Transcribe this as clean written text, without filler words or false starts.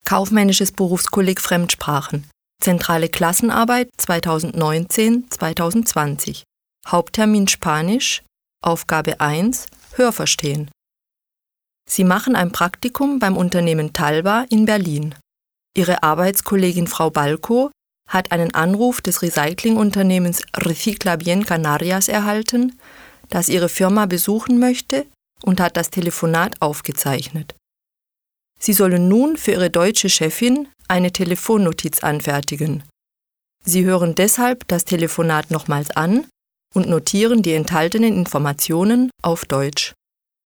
Kaufmännisches Berufskolleg Fremdsprachen. Zentrale Klassenarbeit 2019-2020. Haupttermin Spanisch. Aufgabe 1. Hörverstehen. Sie machen ein Praktikum beim Unternehmen Talba in Berlin. Ihre Arbeitskollegin Frau Balko hat einen Anruf des Recyclingunternehmens Recicla Bien Canarias erhalten, das ihre Firma besuchen möchte, und hat das Telefonat aufgezeichnet. Sie sollen nun für ihre deutsche Chefin eine Telefonnotiz anfertigen. Sie hören deshalb das Telefonat nochmals an und notieren die enthaltenen Informationen auf Deutsch.